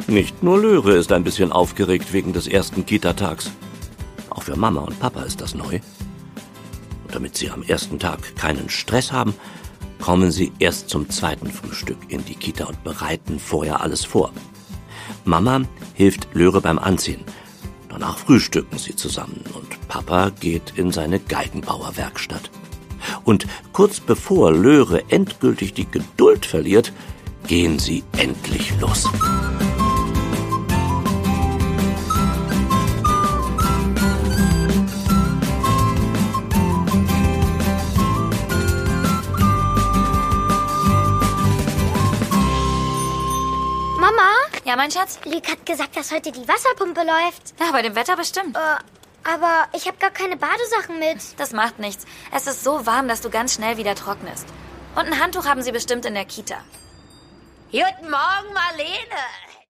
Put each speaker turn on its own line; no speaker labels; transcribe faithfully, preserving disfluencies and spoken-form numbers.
Nicht nur Löre ist ein bisschen aufgeregt wegen des ersten Kita-Tags. Auch für Mama und Papa ist das neu. Und damit sie am ersten Tag keinen Stress haben, kommen sie erst zum zweiten Frühstück in die Kita und bereiten vorher alles vor. Mama hilft Löre beim Anziehen. Danach frühstücken sie zusammen und Papa geht in seine Geigenbauerwerkstatt. Und kurz bevor Löre endgültig die Geduld verliert, gehen sie endlich los.
Mama?
Ja, mein Schatz?
Liek hat gesagt, dass heute die Wasserpumpe läuft.
Ja, bei dem Wetter bestimmt.
Äh, aber ich habe gar keine Badesachen mit.
Das macht nichts. Es ist so warm, dass du ganz schnell wieder trocknest. Und ein Handtuch haben sie bestimmt in der Kita.
Guten Morgen, Marlene.